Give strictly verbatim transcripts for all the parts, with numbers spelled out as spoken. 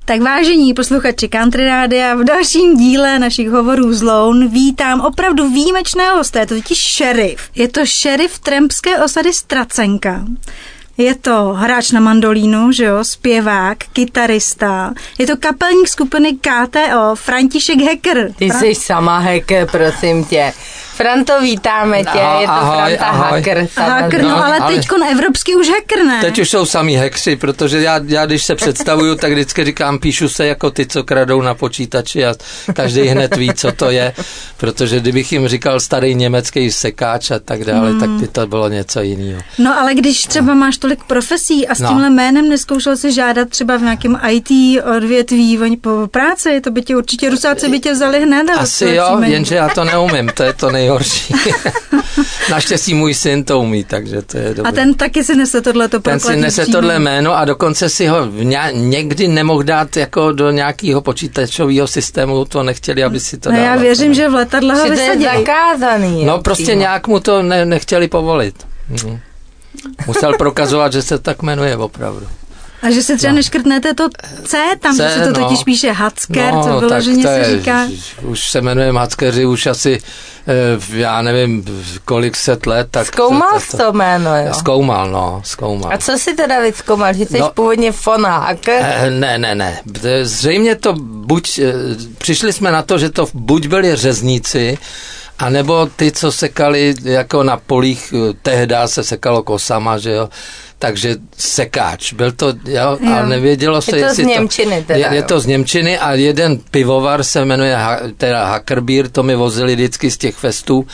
Tak vážení posluchači Country Rádia, v dalším díle našich hovorů z Lone vítám opravdu výjimečného hosta, je to totiž šerif. Je to šerif trampské osady Stracenka. Je to hráč na mandolínu, že jo, zpěvák, kytarista. Je to kapelník skupiny K T O, František Hecker. Ty Fran... jsi sama Hecker, prosím tě. Franto, vítáme tě, no, je to ahoj, Franta ahoj. Hacker. Hacker, no, no ale, ale teďkon evropský už hacker, ne? Teď už jsou samý hackři, protože já, já když se představuju, tak vždycky říkám, píšu se jako ty, co kradou na počítači a každý hned ví, co to je, protože kdybych jim říkal starý německý sekáč a tak dále, hmm. tak by to bylo něco jiného. No ale když třeba máš tolik profesí a s tímhle no. jménem neskoušel si žádat třeba v nějakém í té odvětví po práci, to by tě určitě Rusáci by tě vzali hned. Asi jo, jenže já to neumím, to je to nej horší. Naštěstí můj syn to umí, takže to je dobré. A ten taky si nese tohleto prokletý Ten si nese příjmení. tohle jméno a dokonce si ho někdy nemohl dát jako do nějakého počítačového systému, to nechtěli, aby si to no dával. Já věřím, že v letadle ho vysadí. To je zakázaný. No prostě přímo. Nějak mu to ne, nechtěli povolit. Mhm. Musel prokazovat, že se tak jmenuje opravdu. A že si třeba no. neškrtnete to C, tam C, se to totiž no. píše Hacker, no, co vyloženě se říká. Už se jmenujeme Hackeři, už asi, já nevím, kolik set let. Tak zkoumal jsi to, to jméno, jo? Zkoumal, no, zkoumal. A co si teda vyzkoumal, že jsi no, původně Fona Hacker? Ne, ne, ne. Zřejmě to buď, přišli jsme na to, že to buď byli řezníci, a nebo ty, co sekali jako na polích, tehdy se sekalo kosama, že jo, takže sekáč. Byl to, jo, jo. ale nevědělo se, je to jestli z Němčiny to, teda, je, je to z Němčiny a jeden pivovar se jmenuje teda Hackerbier, to mi vozili vždycky z těch festů,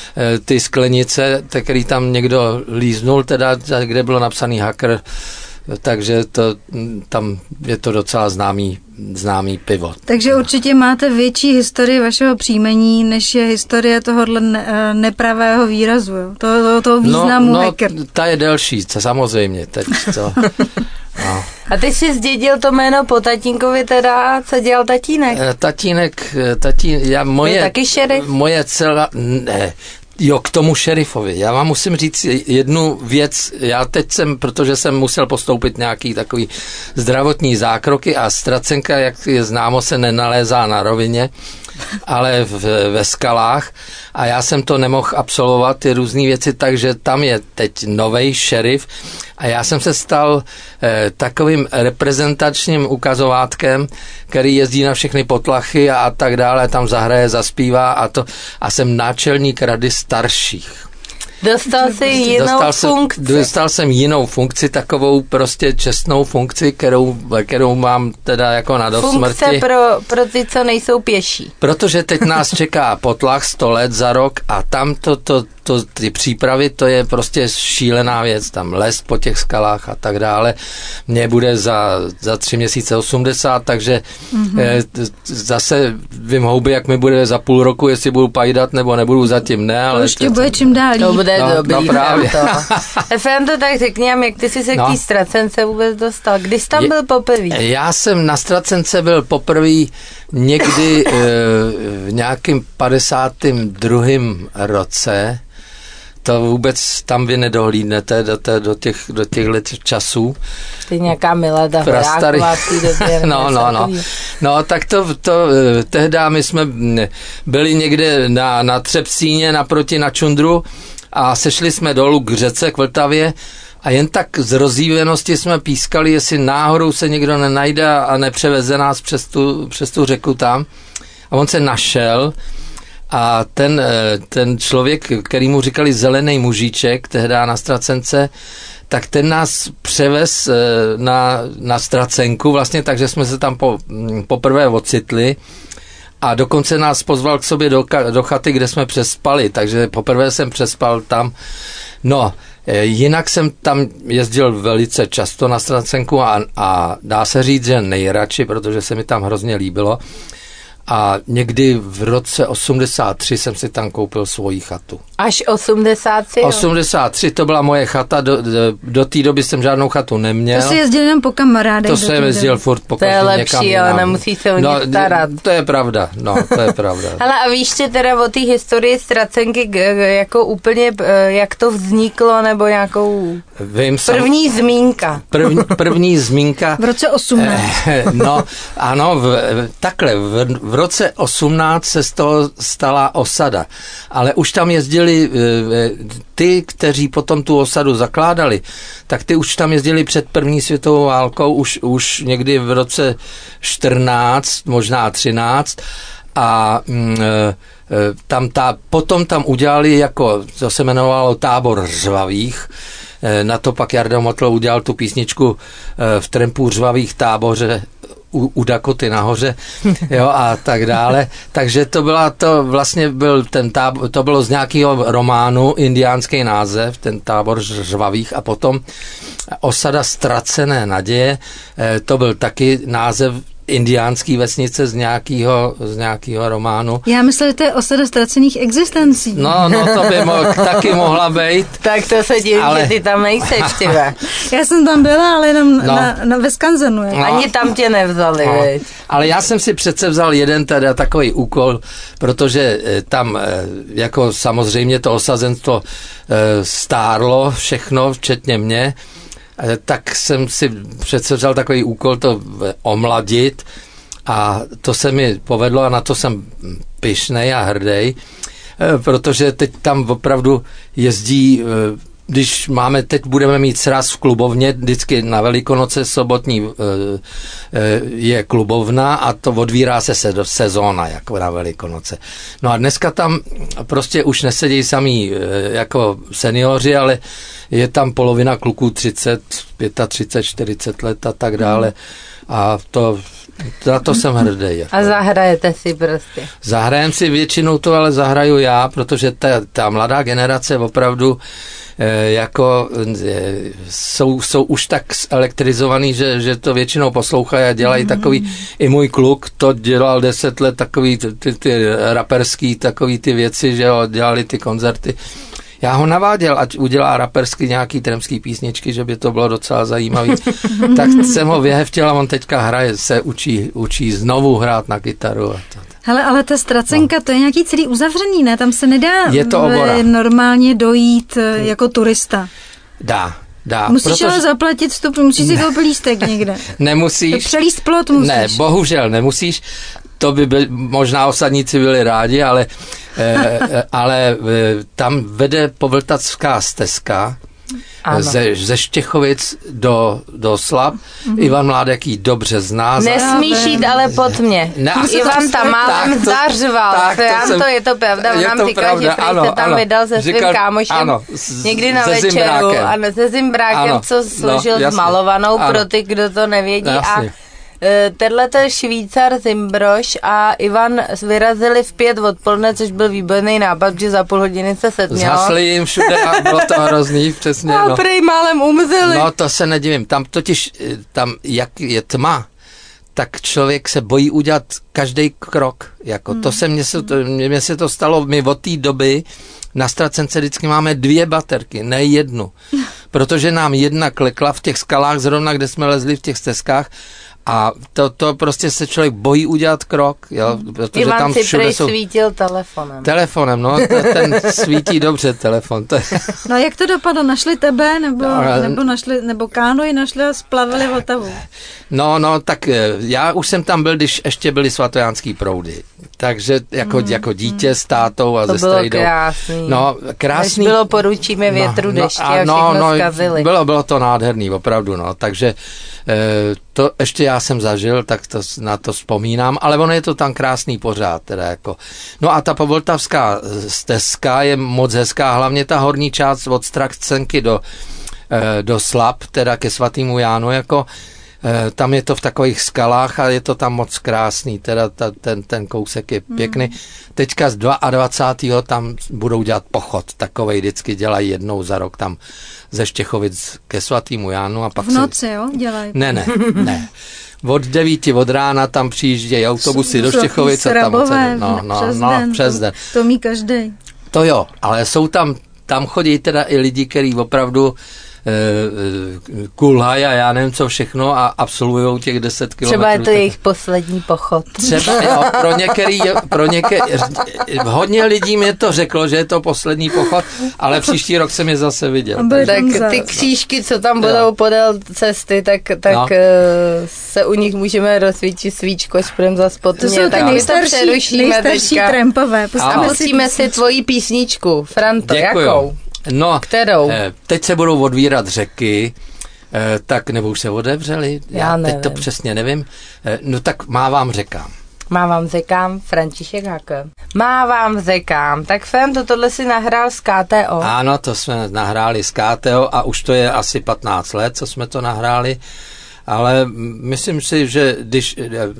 ty sklenice, který tam někdo líznul, teda, kde bylo napsaný Hacker, takže to, tam je to docela známý, známý pivo. Takže určitě máte větší historii vašeho příjmení, než je historie tohohle ne, nepravého výrazu, toho, toho, toho významu no, no, hacker. Ta je delší, samozřejmě. Teď to, no. A ty jsi zdědil to jméno po tatínkovi teda, co dělal tatínek? Tatínek, tatín, já moje... Je taky šerif? Moje celá... Ne, jo, k tomu šerifovi. Já vám musím říct jednu věc. Já teď jsem, protože jsem musel postoupit nějaký takový zdravotní zákroky a Stracenka, jak je známo, se nenalézá na rovině, ale v, ve skalách a já jsem to nemohl absolvovat, ty různé věci, takže tam je teď novej šerif a já jsem se stal eh, takovým reprezentačním ukazovátkem, který jezdí na všechny potlachy a, a tak dále, tam zahraje, zaspívá a to a jsem náčelník rady starších. Dostal jsi jinou dostal funkci. Jsem, dostal jsem jinou funkci, takovou prostě čestnou funkci, kterou, kterou mám teda jako na dosmrti. Funkce pro, pro ty, co nejsou pěší. Protože teď nás čeká potlach sto let za rok a tam to, to, to, ty přípravy, to je prostě šílená věc. Tam les po těch skalách a tak dále. Mně bude za, za tři měsíce osmdesát, takže mm-hmm. eh, zase vím houby, jak mi bude za půl roku, jestli budu pajdat nebo nebudu, zatím ne. Ale to ještě bude čím dál líp. To bude no, dobrý. No právě. Franto, tak řekni nám, jak ty jsi se no. k té Stracence vůbec dostal. Kdy jsi tam je, byl poprvé? Já jsem na Stracence byl poprvé někdy e, v nějakým padesátém druhém roce. To vůbec tam vy nedohlídnete do, té, do, těch, do těchto časů. Ty nějaká Milada Horáková v té době. No, no, no. No, tak to, to tehdy my jsme byli někde na, na Třepsíně naproti na Čundru a sešli jsme dolů k řece, k Vltavě a jen tak z rozjívenosti jsme pískali, jestli náhodou se někdo nenajde a nepřeveze nás přes tu, přes tu řeku tam. A on se našel a ten, ten člověk, který mu říkali zelený mužíček, tehdy na Stracence, tak ten nás převez na, na Stracenku vlastně, takže jsme se tam po, poprvé ocitli a dokonce nás pozval k sobě do, do chaty, kde jsme přespali, takže poprvé jsem přespal tam. No, jinak jsem tam jezdil velice často na Stracenku a, a dá se říct, že nejradši, protože se mi tam hrozně líbilo. A někdy v roce osmdesát tři jsem si tam koupil svoji chatu. Až osmdesát tři? osmdesát tři to byla moje chata, do, do, do té doby jsem žádnou chatu neměl. To jsi jezdil jenom po kamarádech. To jsem jezdil furt po každém někam. To je lepší, ale nemusí se o no, ně starat. To je pravda, no, to je pravda. Ale a víš si teda o té historii Ztracenky, jako úplně, jak to vzniklo, nebo nějakou Vím, první sam... zmínka? První, první zmínka. V roce osmnáct. No, ano, v, takhle, v, v roce osmnáct se z toho stala osada, ale už tam jezdili ty, kteří potom tu osadu zakládali, tak ty už tam jezdili před první světovou válkou, už, už někdy v roce čtrnáct, možná třináct a mm, tam ta, potom tam udělali, jako to se jmenovalo Tábor řvavých. Na to pak Jarda Motl udělal tu písničku v Trampu řvavých táboře u, u Dakoty nahoře, jo, a tak dále. Takže to byla to, vlastně byl ten tábor, to bylo z nějakého románu, indiánský název, ten Tábor řvavých, a potom Osada ztracené naděje, to byl taky název indiánský vesnice z nějakého z nějakého románu. Já myslím, že to je osada ztracených existencí. No, no, to by mo- taky mohla být. Tak to se divím, ale... že ty tam nejseš, tyve. Já jsem tam byla, ale jenom no. na, na, ve Skanzenu. No. Ani tam tě nevzali, no. Veď. Ale já jsem si přece vzal jeden teda takový úkol, protože tam jako samozřejmě to osazenstvo stárlo všechno, včetně mě, tak jsem si přece vzal takový úkol to omladit a to se mi povedlo a na to jsem pyšnej a hrdej, protože teď tam opravdu jezdí, když máme, teď budeme mít sraz v klubovně, vždycky na Velikonoce sobotní je klubovna a to odvírá se sezóna, jako na Velikonoce. No a dneska tam prostě už nesedí samý jako seniori, ale je tam polovina kluků třicet, třicet pět, čtyřicet let a tak dále. A to, na to jsem hrdý. Jako. A zahrajete si prostě? Zahrajem si většinou to, ale zahraju já, protože ta, ta mladá generace opravdu eh, jako eh, jsou, jsou už tak elektrizovaný, že, že to většinou poslouchají a dělají mm-hmm. takový, i můj kluk to dělal deset let, takový ty, ty, ty raperský, takový ty věci, že jo, dělali ty koncerty. Já ho naváděl, ať udělá rapersky nějaký trampský písničky, že by to bylo docela zajímavý. Tak jsem ho vyheftil a on teďka hraje, se učí, učí znovu hrát na kytaru. A to. Hele, ale ta Ztracenka, no. To je nějaký celý uzavřený, ne? Tam se nedá je to normálně dojít jako turista. Dá. Dá, musíš protože... ale zaplatit vstup, musíš si koupit lístek někde. Nemusíš. To přelíst plot musíš. Ne, bohužel nemusíš. To by byl, možná osadníci byli rádi, ale, eh, ale tam vede povltavská stezka ze, ze Štěchovic do, do Slab. Mm-hmm. Ivan Mládek ji dobře zná. Nesmíš jít ale pod mě. Ne, Ivan tam málem zařval. Tak, to jsem, to je to pravda. On nám říkal, pravda, že ano, se tam ano, vydal se svým kámošem ano, z, někdy na večeru. Zimbrákem. Ano, se Zimbrákem, ano, co složil no, s malovanou ano, pro ty, kdo to nevědí. Jasně. A tenhle ten Švýcar Zimbroš a Ivan vyrazili v pět odpoledne, což byl výborný nápad, že za půl hodiny se setmělo. Zhasli jim všude a bylo to hrozný, přesně. A no. Prej málem umřeli. No to se nedivím, tam totiž, tam jak je tma, tak člověk se bojí udělat každý krok. Jako hmm. to se mně se to, mně se to stalo, my od té doby na Ztracence vždycky máme dvě baterky, ne jednu. Protože nám jedna klekla v těch skalách, zrovna kde jsme lezli v těch stezkách, a to, to prostě se člověk bojí udělat krok, jo, protože Ivan tam všude si jsou... svítil telefonem. Telefonem, no, ten svítí dobře telefon. To je... No jak to dopadlo? Našli tebe, nebo, no, nebo, našli, nebo kánoji našli a splavili Vltavu? No, no, tak já už jsem tam byl, když ještě byly svatojánský proudy. Takže jako, mm, jako dítě mm. s tátou a to ze strejdou. To bylo krásný. No, krásný. Než bylo poručíme větru, no, dešti no, a, a všechno no, zkazili. Bylo, bylo to nádherný, opravdu, no. Takže e, to ještě já jsem zažil, tak to, na to vzpomínám, ale ono je to tam krásný pořád, teda jako. No a ta povltavská stezka je moc hezká, hlavně ta horní část od Ztracenky do, e, do Slab, teda ke svatýmu Jánu, jako tam je to v takových skalách a je to tam moc krásný, teda ta, ten, ten kousek je pěkný. Mm. Teďka z dvacátého druhého tam budou dělat pochod, takovej vždycky dělají jednou za rok tam ze Štěchovic ke svatýmu Jánu. A pak v noci, si... jo, dělají? Ne, ne, ne. Od devíti od rána tam přijíždějí autobusy do Štěchovic a tam Srabové, no, no, přes no, den, přes den. To, to mí každý. To jo, ale jsou tam, tam chodí teda i lidi, kteří opravdu kulhaj a já nevím co všechno a absolvujou těch deset kilometrů. Třeba je to jejich poslední pochod. Třeba, jo, pro některý, pro některý, hodně lidí mi to řeklo, že je to poslední pochod, ale příští rok jsem je zase viděl. Tak ty křížky, co tam budou podél cesty, tak, tak no. se u nich můžeme rozsvítit svíčko, až budeme zase potmě. Tak my to přerušíme nejstarší trampové. A musíme si tvoji písničku. Franto, děkuju. Jakou? No, kterou? Teď se budou odvírat řeky, tak nebo už se otevřeli, já, já teď to přesně nevím, no tak mávám řekám. Mávám řekám, František Hake. Mávám řekám, tak Franto, tohle si nahrál z K T O. Ano, to jsme nahráli z K T O a už to je asi patnáct let, co jsme to nahráli, ale myslím si, že když,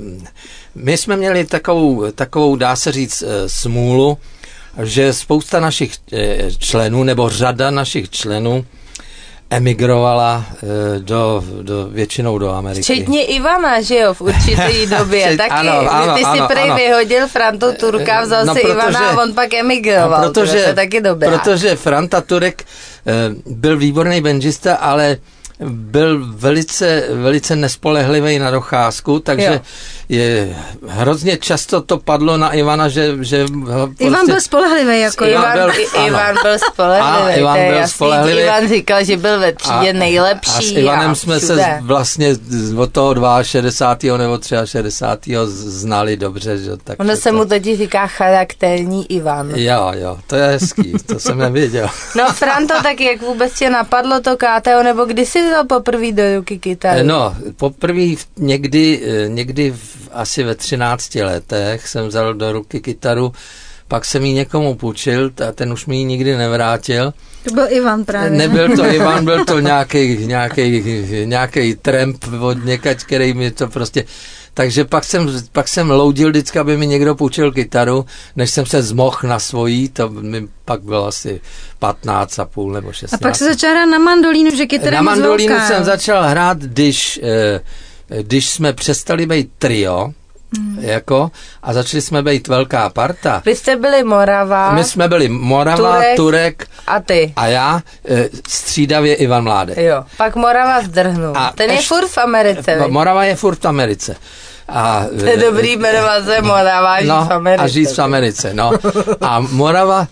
my jsme měli takovou, takovou dá se říct, smůlu, že spousta našich členů, nebo řada našich členů emigrovala do, do, většinou do Ameriky. Včetně Ivana, že jo, v určitý době. Včet, Taky, ano, ano, ty si ano, prej ano. vyhodil Frantu Turka, vzal no, si protože, Ivana a on pak emigroval. No, protože, to je taky dobrá. Protože Franta Turek byl výborný banjista, ale byl velice, velice nespolehlivý na docházku, takže jo. je hrozně často to padlo na Ivana, že... že prostě, Ivan byl spolehlivý, jako Ivan, Ivan, byl, Ivan byl spolehlivý. A, Ivan byl spolehlivý. Ivan říkal, že byl ve třídě a, nejlepší. A s Ivanem a jsme všude. se vlastně od toho šedesátého druhého nebo šedesátého třetího znali dobře. Že, tak ono se to... mu totiž říká charakterní Ivan. Jo, jo, to je hezký, to jsem nevěděl. No Franto, tak jak vůbec tě napadlo to K T O, nebo kdy jsi vzal poprvé do ruky kytaru? No, poprvé někdy, někdy v, asi ve třinácti letech jsem vzal do ruky kytaru, pak jsem ji někomu půjčil a ten už mi ji nikdy nevrátil. To byl Ivan právě. Nebyl to Ivan, byl to nějaký, nějaký, nějaký tramp od někač, který mi to prostě... Takže pak jsem, pak jsem loudil vždycky, aby mi někdo půjčil kytaru, než jsem se zmohl na svojí, to mi pak bylo asi patnáct a půl nebo šestnáct. A pak se začal hrát na mandolínu, že kytara Na mandolínu jsem začal hrát, když, když jsme přestali být trio, Hmm. jako, a začali jsme být velká parta. Vy jste byli Morava. My jsme byli Morava, Turek, Turek a ty. A já, střídavě Ivan Mládek. Jo, pak Morava zdrhnul. A ten je furt v Americe. Vy? Morava je furt v Americe. A, to je dobrý jmenovat se Morava a žít no, v Americe. A žít v Americe, no. A Morava,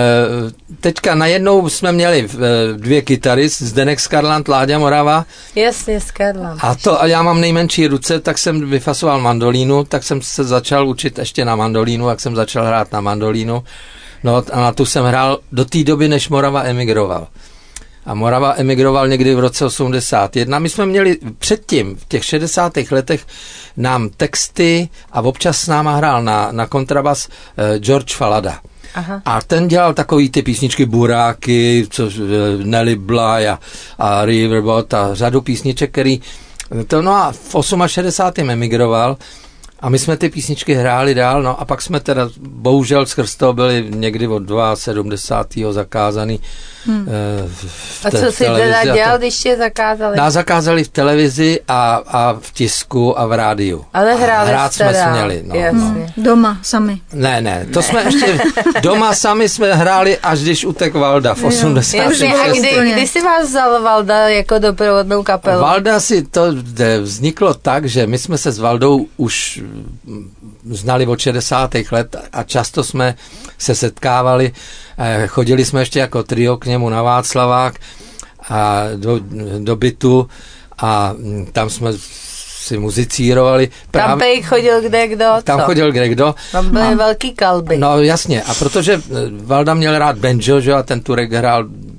teďka najednou jsme měli dvě kytary, Zdeněk Skarland, Láďa Morava. Jasně, Skarland. A to, a já mám nejmenší ruce, tak jsem vyfasoval mandolínu, tak jsem se začal učit ještě na mandolínu, jak jsem začal hrát na mandolínu. No a na tu jsem hrál do té doby, než Morava emigroval. A Morava emigroval někdy v roce osmdesát jedna. My jsme měli předtím, v těch šedesátých letech, nám texty a občas s náma hrál na, na kontrabas eh, George Falada. Aha. A ten dělal takový ty písničky Buráky, co, Nelly Bly a, a Riverboat a řadu písniček, který to, no a v šedesátém osmém emigroval a my jsme ty písničky hráli dál, no a pak jsme teda bohužel skrz toho byli někdy od sedmdesátého druhého zakázaný hmm. v te, A co si teda dělal, když tě zakázali? Nás zakázali v televizi a, a v tisku a v rádiu. Ale hráli hrát jsme směli. No, no. Doma sami. Ne, ne, to ne. jsme ještě doma sami jsme hráli, až když utek Valda v osmdesátém šestém A kdy, kdy si vás vzal Valda jako doprovodnou kapelu? Valda si to vzniklo tak, že my jsme se s Valdou už znali od šedesátých let a často jsme se setkávali, chodili jsme ještě jako trio k němu na Václavák a do, do bytu a tam jsme si muzicírovali. Právě, tam Pejk chodil kde kdo, Tam co? chodil kde kdo. Tam byly a, velký kalby. No jasně, a protože Valda měl rád banjo, že, a ten Turek hrál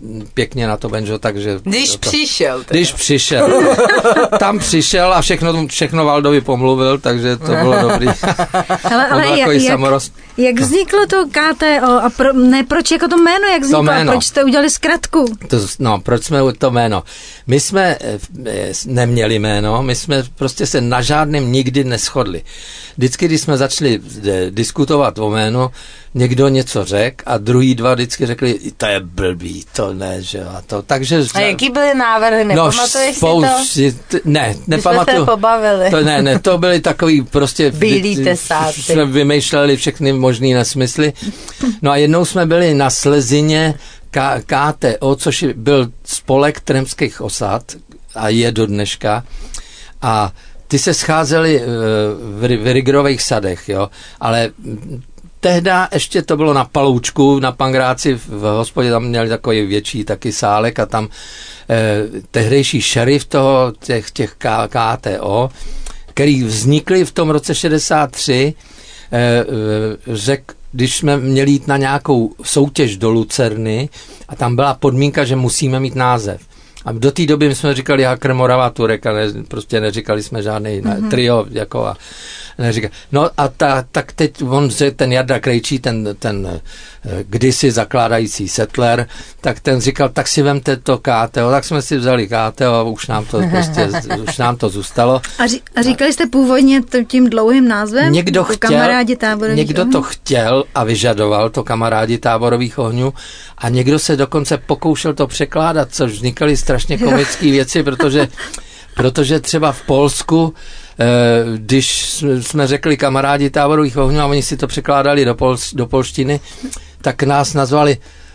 pěkně na to banjo, takže... Když to, přišel. Teda. Když přišel. Tam přišel a všechno, všechno Valdovi pomluvil, takže to bylo dobrý. Ale, ale jak, jak, jak vzniklo to K T O a pro, ne, proč jako to jméno, jak vzniklo, jméno. Proč jste udělali zkratku? To, no, proč jsme to jméno? My jsme neměli jméno, my jsme prostě se na žádném nikdy neshodli. Vždycky, když jsme začali diskutovat o jménu, někdo něco řekl a druhý dva vždycky řekli, to je blbý, to ne, že a to. Takže, a jaký byly návrhy, nepamatuješ no, si to? Ne, nepamatuju. My jsme se pobavili. To, ne, ne, to byly takový prostě... Bílí tesáci. Jsme vymýšleli všechny možný nesmysly. No a jednou jsme byli na Slezině K- KTO, což byl spolek trampských osad a je do dneška. A ty se scházeli v, v Rigrových sadech, jo, ale tehda ještě to bylo na Paloučku, na Pangráci v hospodě, tam měli takový větší taky sálek a tam eh, tehdejší šerif toho, těch, těch K- KTO, který vznikli v tom roce šedesát tři, eh, řekl, když jsme měli jít na nějakou soutěž do Lucerny a tam byla podmínka, že musíme mít název. A do té doby jsme říkali Hakr, Morava, Turek a ne, prostě neříkali jsme žádný mm-hmm. trio, jako a neříkali. No a ta, tak teď on, ten Jarda Krejčí, ten, ten kdysi zakládající settler, tak ten říkal, tak si vemte to K T O, tak jsme si vzali K T O a už nám to prostě, už nám to zůstalo. A, ří, a říkali jste původně tím dlouhým názvem? Někdo chtěl, kamarádi táborových někdo ohňů? To chtěl a vyžadoval, to kamarádi táborových ohňů, a někdo se dokonce pokoušel to překládat, což vznikaly strašně komické věci, protože, protože třeba v Polsku, když jsme řekli kamarádi táborových ohňů a oni si to překládali do, pol, do polštiny, tak nás nazvali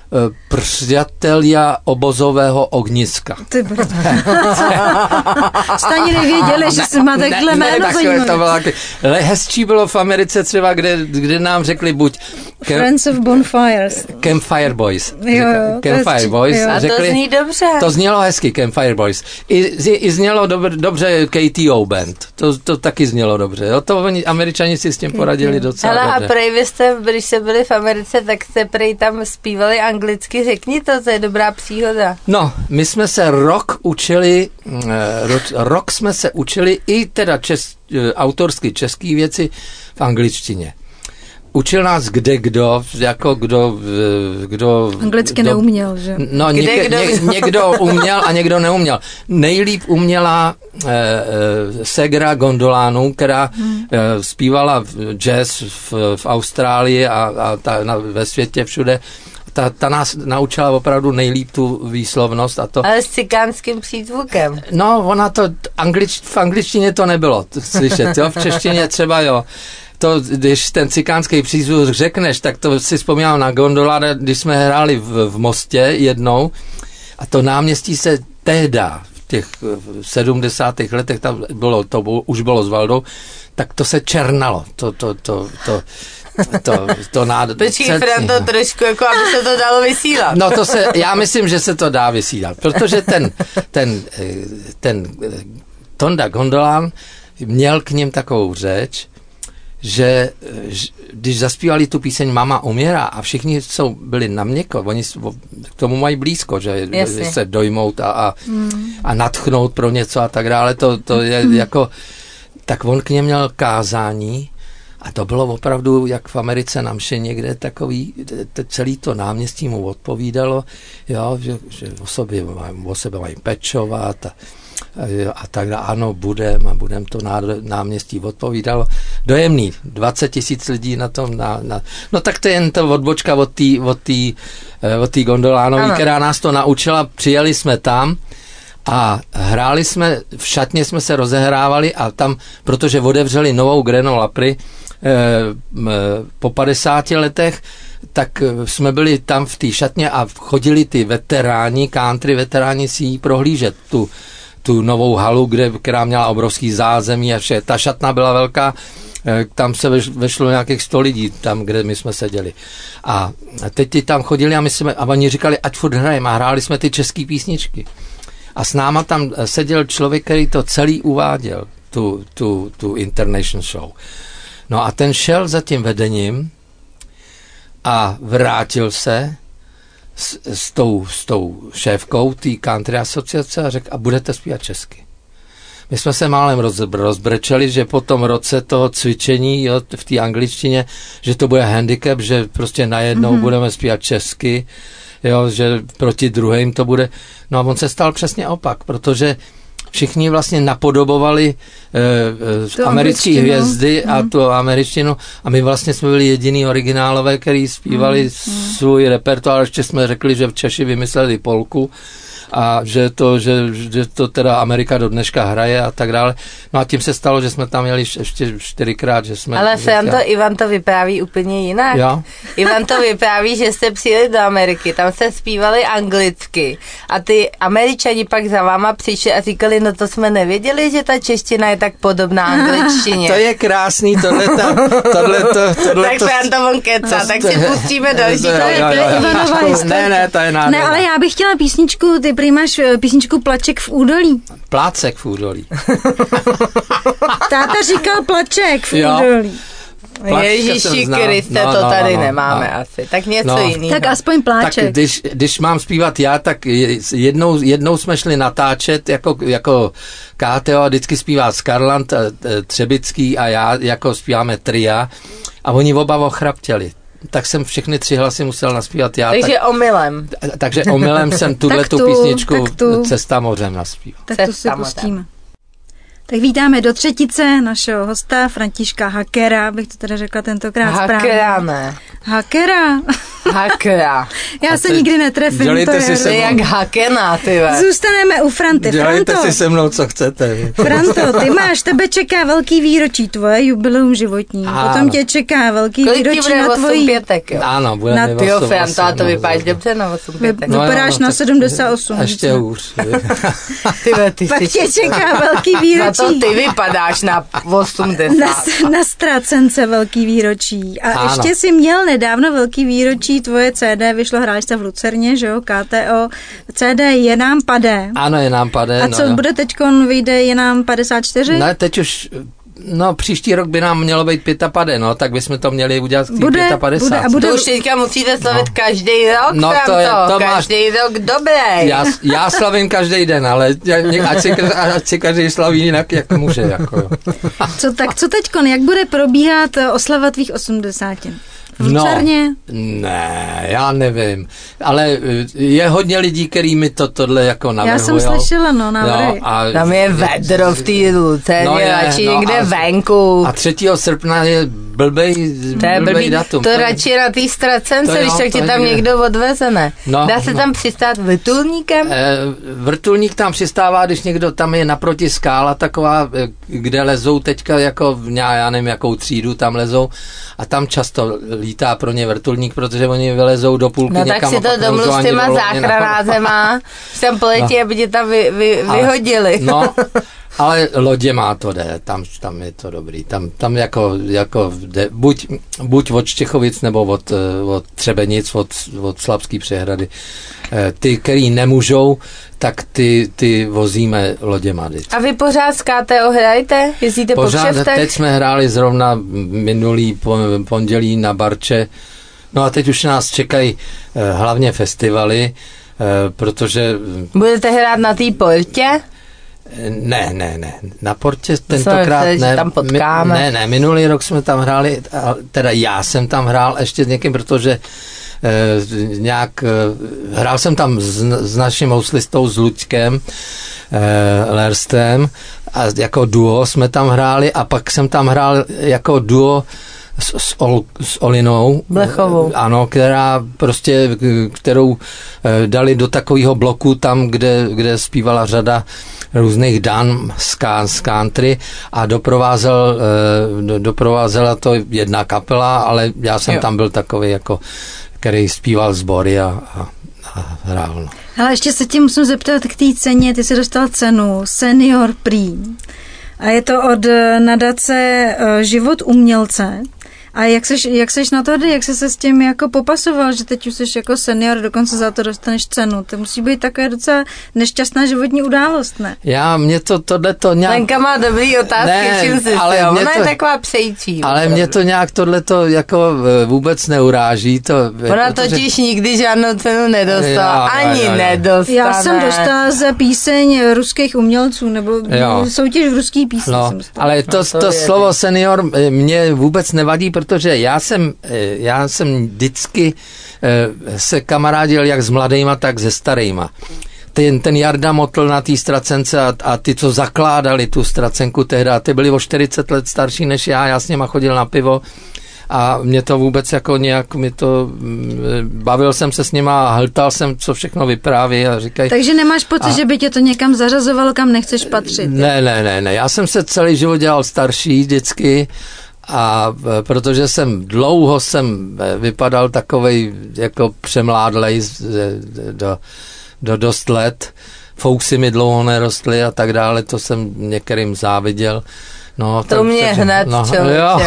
přátelia obozového ogniska. Ty brdo. Jste ani nevěděli, že se má takhle jméno zajímavé. Ale hezčí bylo v Americe třeba, kde, kde nám řekli buď Camp, Friends of Bonfires. Campfire Boys. Jo, jo, Campfire Boys. Jo. A to řekli, zní dobře. To znělo hezky, Campfire Boys. I, i znělo dobře, dobře K T O Band. To, to taky znělo dobře. Jo, to oni, Američani si s tím poradili docela Hele, dobře. A prej vy jste, když jste byli v Americe, tak jste prej tam zpívali anglicky. Řekni to, to je dobrá příhoda. No, my jsme se rok učili, rok jsme se učili i teda čes, autorsky české věci v angličtině. Učil nás kde kdo, jako kdo... kdo anglicky kdo, neuměl, že? No, kde, něk, kdo? Ně, někdo uměl a někdo neuměl. Nejlíp uměla eh, eh, Segra Gondolánu, která hmm. eh, zpívala jazz v, v Austrálii a, a ta, na, ve světě všude. Ta, ta nás naučila opravdu nejlíp tu výslovnost. A to, ale s cikánským přízvukem. No, ona to, anglič, v angličtině to nebylo slyšet, jo, v češtině třeba jo. To, když ten cikánský přízvuk řekneš, tak to si vzpomínám na Gondolána, když jsme hráli v, v Mostě jednou a to náměstí se tehda, v těch sedmdesátých letech, tam bylo, to bylo, už bylo s Valdou, tak to se černalo. To, to, to, to, to, to nád... Počkej, Fran, to trošku, jako aby se to dalo vysílat. No to se, já myslím, že se to dá vysílat, protože ten, ten, ten Tonda Gondolán měl k ním takovou řeč, že když zaspívali tu píseň Mama umírá a všichni jsou, byli na měko, oni k tomu mají blízko, že Jasně. se dojmout a, a, mm. a nadchnout pro něco a tak dále, to, to je mm. jako, tak on k něm měl kázání a to bylo opravdu, jak v Americe na mši někde takový, celý to náměstí mu odpovídalo, jo, že, že o, sobě, o sebe mají pečovat a a tak dále, ano, budem a budem to náměstí odpovídalo. Dojemný, dvacet tisíc lidí na tom, na, na, no tak to je jen to odbočka od té od tý, od tý Gondolánové, která nás to naučila, přijeli jsme tam a hráli jsme, v šatně jsme se rozehrávali a tam, protože otevřeli novou Greno Lapry eh, po padesáti letech, tak jsme byli tam v té šatně a chodili ty veteráni, country veteráni si ji prohlížet, tu tu novou halu, kde, která měla obrovský zázemí a vše. Ta šatna byla velká, tam se vešlo nějakých sto lidí, tam, kde my jsme seděli. A teď ty tam chodili a my jsme, a oni říkali, ať furt hrajeme, a hráli jsme ty české písničky. A s náma tam seděl člověk, který to celý uváděl, tu, tu, tu International Show. No a ten šel za tím vedením a vrátil se s, s, tou, s tou šéfkou té country asociace a řekl, a budete zpívat česky. My jsme se málem roz, rozbrečeli, že po tom roce toho cvičení, jo, v té angličtině, že to bude handicap, že prostě najednou mm-hmm. budeme zpívat česky, jo, že proti druhým to bude. No a on se stal přesně opak, protože všichni vlastně napodobovali eh, americké hvězdy a mm. tu američtinu a my vlastně jsme byli jediný originálové, který zpívali mm. svůj repertoár, ještě jsme řekli, že Češi vymysleli polku a že to, že, že to teda Amerika do dneška hraje a tak dále. No a tím se stalo, že jsme tam jeli ještě čtyřikrát, že jsme... Ale Fran to, Ivan to vypráví úplně jinak. Jo? Ivan to vypráví, že jste přijeli do Ameriky, tam se zpívali anglicky a ty Američani pak za váma přišli a říkali, no to jsme nevěděli, že ta čeština je tak podobná angličtině. To je krásný, tohle ta, tohle to, tohle tak Fran to on kecá, tak si pustíme další. To je Ivanova historka. Ne, ne, to je nádherná. Ne, ale já bych chtěla písničku, ty prý máš písničku Plaček v údolí. Plácek v údolí. Táta říkal Plaček v údolí. Ježíši Kriste, no, to tady no, no, nemáme no. asi. Tak něco no. jiného. Tak aspoň Pláček. Tak když, když mám zpívat já, tak jednou, jednou jsme šli natáčet jako, jako K T O a vždycky zpívá Skarland, Třebický a já jako zpíváme tria a oni oba ochraptěli. Tak jsem všechny tři hlasy musel naspívat já. Takže tak, omylem. Takže omylem jsem tuhle tu písničku Cesta mořem naspíval. Tak to si pustíme. Tak vítáme do třetice našeho hosta Františka Hakera, bych to teda řekla tentokrát správně. Hakera ne. Hakera. Hakera. Já se nikdy netrefím. Dělejte to si je se jak Hakena, ty ve. Zůstaneme u Franty. Dělejte Franto, si se mnou, co chcete. Franto, ty máš, tebe čeká velký výročí, tvoje jubileum životní. Ano. Potom tě čeká velký kolik výročí bude na tvojí... pětek, jo? Ano, bude na mi osm. Franto, a to vypadáš dobře na osm pětek. No, vypadáš no, na sedmdesát osm. Ještě hůř. Ty ve, ty pak tě čeká velký výročí. Za to ty vypadáš na osmdesát. Na, na Stracence velký výročí. A ano. Ještě jsi měl nedávno velký výročí, tvoje C D vyšlo, hráli jste v Lucerně, že jo, K T O. C D Je nám padé. Ano, Je nám padé. A co no, bude teďkon, vyjde Je nám padesát čtyři? Ne, teď už... No, příští rok by nám mělo být pětapade, no, tak bychom to měli udělat v bude, padesát. Bude, a bude... To už teďka musíte slavit no. každý rok, no, to, je, to každý máš... rok dobrý. Já, já slavím každý den, ale ať si, ať si každý slaví jinak, jak může, jako jo. Co, tak co teďkon, jak bude probíhat oslava tvých osmdesátin? V Lucerně? No, ne, já nevím. Ale je hodně lidí, který mi to tohle jako navrhujou. Já jsem slyšela, no, návrhy. No, a tam je vedro v té Lucerně, no radši no někde a, venku. A třetího srpna je blbej, to blbej datum. To radši na té Stracence, když tak tě tam je. Někdo odveze, ne? No, dá se no. tam přistát vrtulníkem? E, vrtulník tam přistává, když někdo tam je naproti skála taková, kde lezou teďka jako, já nevím, jakou třídu tam lezou a tam často lítá pro ně vrtulník, protože oni vylezou do půlky no, někam. No tak si to domluv s těma záchranázema, sem poletí, aby tě tam vy, vy, ale, vyhodili. No, ale lodě má to jde, tam, tam je to dobrý. Tam, tam jako, jako jde, buď, buď od Štěchovic nebo od, od Třebenic, od, od Slabský přehrady. Ty, který nemůžou, tak ty, ty vozíme loděma. A vy pořád z K T O hrajete? Jezdíte pořád, po kšeftech? Teď jsme hráli zrovna minulý pondělí na Barče. No a teď už nás čekají hlavně festivaly, protože... Budete hrát na té Portě? Ne, ne, ne. Na Portě tentokrát ne. Tam potkáme. Ne, ne. Minulý rok jsme tam hráli, teda já jsem tam hrál ještě s někým, protože eh, nějak eh, hrál jsem tam s, s naším houslistou, s Luďkem eh, Lerstem a jako duo jsme tam hráli a pak jsem tam hrál jako duo s, s, Ol, s Olinou. Blechovou. Ano, která prostě, kterou eh, dali do takového bloku tam, kde, kde zpívala řada různých dan z country a doprovázel, eh, doprovázela to jedna kapela, ale já jsem jo. tam byl takový, jako, který zpíval sbory a, a, a hrál. No. Ale ještě se tě musím zeptat k té ceně, ty jsi dostal cenu Senior Prix a je to od nadace Život umělce A jak seš, jak seš na to, jak jsi se s tím jako popasoval, že teď už jsi jako senior, dokonce za to dostaneš cenu. To musí být taková docela nešťastná životní událost, ne? Já, mě to tohleto nějak... Lenka má dobrý otázky, ne, čím si ale to, ona to, je taková přející. Ale mě to nějak tohleto jako vůbec neuráží. To, ona protože... totiž nikdy žádnou cenu nedostala, jo, ani jo, jo. nedostane. Já jsem dostala za píseň ruských umělců, nebo jo. soutěž v ruský písni. No, ale to, no, to, to slovo senior mě vůbec nevadí, protože já jsem, já jsem vždycky se kamarádil jak s mladejma, tak se starejma. Ten, ten Jarda Motl na té Stracence a, a ty, co zakládali tu Stracenku tehda, ty byli o čtyřicet let starší než já, já s nima chodil na pivo a mě to vůbec jako nějak, mi to, bavil jsem se s nima a hltal jsem, co všechno vypráví a říkají. Takže nemáš pocit, a, že by tě to někam zařazovalo, kam nechceš patřit? Ne, ne, ne, ne, já jsem se celý život dělal starší vždycky a protože jsem dlouho jsem vypadal takovej jako přemládlej do, do dost let, fousy mi dlouho nerostly a tak dále, to jsem některým záviděl. No, to tak, mě takže, hned, no, člověče.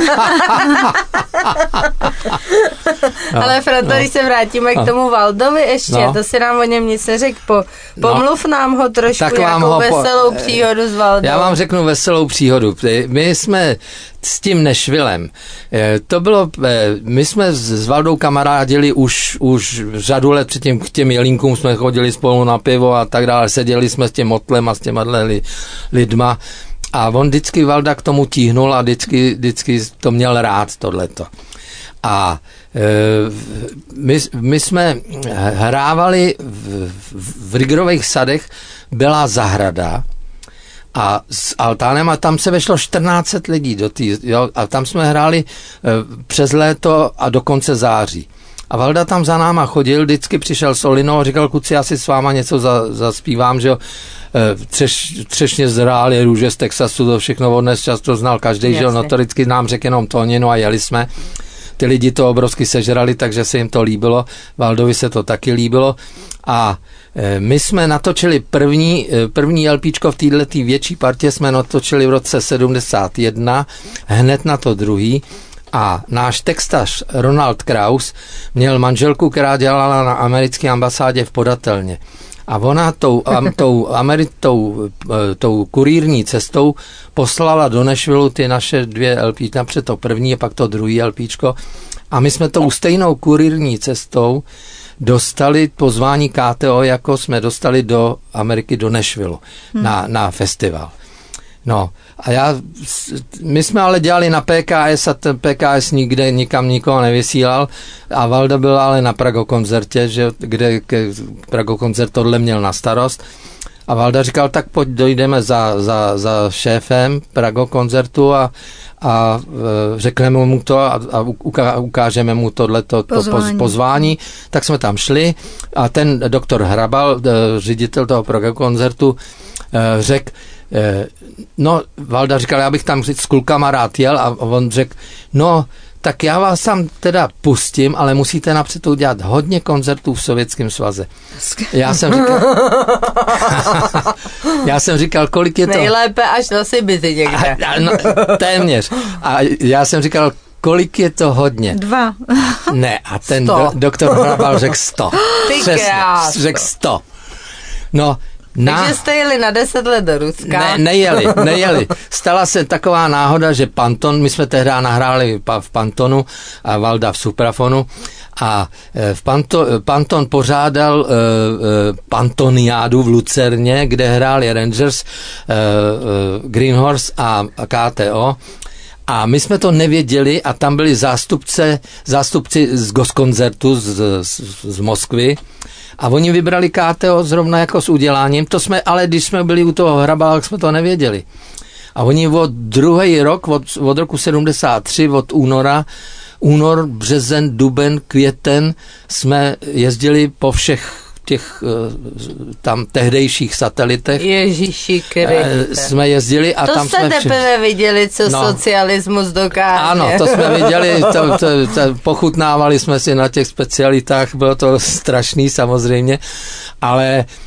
no, Ale proto, no, když se vrátíme no, k tomu Valdovi ještě, no, to si nám o něm nic neřekl, po, pomluv no, nám ho trošku, nějakou ho veselou po, příhodu s Valdou. Já vám řeknu veselou příhodu. My jsme s tím Nashvillem, to bylo, my jsme s Valdou kamarádili už, už řadu let předtím k těm Jelínkům, jsme chodili spolu na pivo a tak dále, seděli jsme s tím Motlem a s těma lidma. A on vždycky Valda k tomu tíhnul a vždycky, vždycky to měl rád, tohleto. A e, my, my jsme hrávali v, v Rigrových sadech, byla zahrada a s altánem a tam se vešlo čtrnáct set lidí do tý, jo, a tam jsme hráli e, přes léto a do konce září. A Valda tam za náma chodil, vždycky přišel s Olinou a říkal, kluci, já si s váma něco za, zaspívám, že jo. Třeš, třešně zráli růže z Texasu, to všechno odnes často znal každý, že jo, notoricky nám řekl jenom tóninu a jeli jsme. Ty lidi to obrovsky sežrali, takže se jim to líbilo, Valdovi se to taky líbilo a my jsme natočili první, první LPčko v této větší partě jsme natočili v roce sedmdesát jedna, hned na to druhý. A náš textař Ronald Kraus měl manželku, která dělala na americké ambasádě v Podatelně. A ona tou, am, tou, Ameri, tou, tou kurírní cestou poslala do Nashvillu ty naše dvě LP, napřed to první a pak to druhý LPčko. A my jsme tou stejnou kurírní cestou dostali pozvání K T O, jako jsme dostali do Ameriky, do Nashvillu, hmm. na, na festival. No a já, my jsme ale dělali na P K S a ten P K S nikde nikam nikoho nevysílal a Valda byl ale na Prago koncertě, že, kde Prago koncert tohle měl na starost a Valda říkal, tak pojď dojdeme za, za, za šéfem Prago koncertu a, a řekneme mu to a, a ukážeme mu tohleto to pozvání. pozvání. Tak jsme tam šli a ten doktor Hrabal, ředitel toho Prago koncertu, řekl, no, Valda říkal, já bych tam s klukama rád jel a on řekl, no, tak já vás tam teda pustím, ale musíte napřed udělat hodně koncertů v Sovětském svaze. Já jsem říkal, já jsem říkal, kolik je to... Nejlépe až na Sibiři někde. A, no, téměř. A já jsem říkal, kolik je to hodně? Dva. Ne, a ten do, doktor Hrabal řekl sto. Přesně, řekl sto. No, Na... Takže jste jeli na deset let do Ruska? Ne, nejeli, nejeli. Stala se taková náhoda, že Panton, my jsme tehdy nahráli v Pantonu a Valda v Suprafonu a v Panto, Panton pořádal uh, uh, Pantoniádu v Lucerně, kde hráli Rangers, uh, uh, Green Horse a K T O. A my jsme to nevěděli a tam byli zástupce, zástupci z Goskoncertu z, z, z Moskvy. A oni vybrali K T O zrovna jako s uděláním, to jsme, ale když jsme byli u toho Hrabala, jsme to nevěděli. A oni od druhý rok, od, od roku sedmdesát tři, od února, únor, březen, duben, květen, jsme jezdili po všech těch tam tehdejších satelitech. Ježíši Kriste. Jsme jezdili a to tam jsme... To jste teprve viděli, co no, socialismus dokáže. Ano, to jsme viděli, to, to, to, pochutnávali jsme si na těch specialitách, bylo to strašný samozřejmě, ale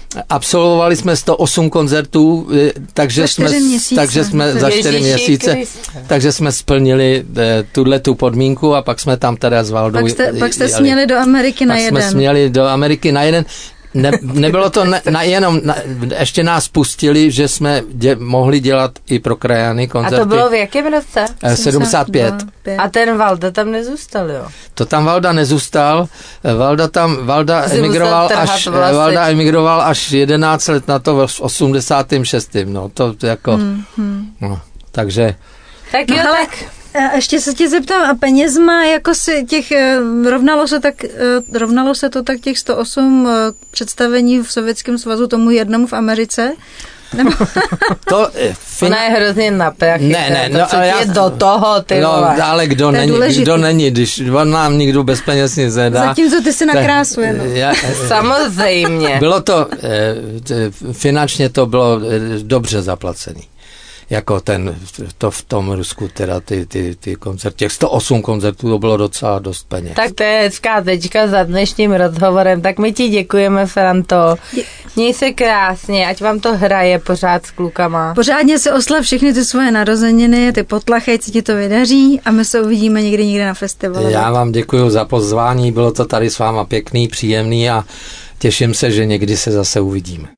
absolvovali jsme sto osm koncertů, takže za jsme, měsíce. takže jsme za čtyři měsíce, Krist. takže jsme splnili tuhle tu podmínku a pak jsme tam teda s Valdou Pak jste, pak jste směli do Ameriky na pak jeden. jsme směli do Ameriky na jeden. Ne, nebylo to na, na jenom, na, ještě nás pustili, že jsme dě, mohli dělat i pro krajany koncerty. A to bylo v jakém roce? sedmdesát pět. A ten Valda tam nezůstal, jo? To tam Valda nezůstal. Valda tam, Valda emigroval až, Valda emigroval až jedenáct let na to v osmdesátém šestém No, to jako, hmm, hmm. no, takže. Tak jo, no, tak. A ještě se tě zeptám, a penězma, jako si těch, rovnalo se, tak, rovnalo se to tak těch sto osm představení v Sovětském svazu tomu jednomu v Americe? Nebo... to, fin... Ona je hrozně na prachy. Ne, ne, to, no, co já... je do toho, ty no, vole. ale kdo není, kdo není, když on nám nikdo bez peněz nic nedá. Zatímco ty si nakrásluje, no. Já, samozřejmě. Bylo to, finančně to bylo dobře zaplacený. Jako ten, to v tom Rusku, teda ty, ty, ty koncerty, těch sto osm koncertů, to bylo docela dost peněz. Tak to je hezká tečka za dnešním rozhovorem, tak my ti děkujeme, Franto. Měj se krásně, ať vám to hraje pořád s klukama. Pořádně si oslav všechny ty svoje narozeniny, ty potlachej, co ti to vydaří a my se uvidíme někdy někde na festivalu. Já vám děkuji za pozvání, bylo to tady s váma pěkný, příjemný a těším se, že někdy se zase uvidíme.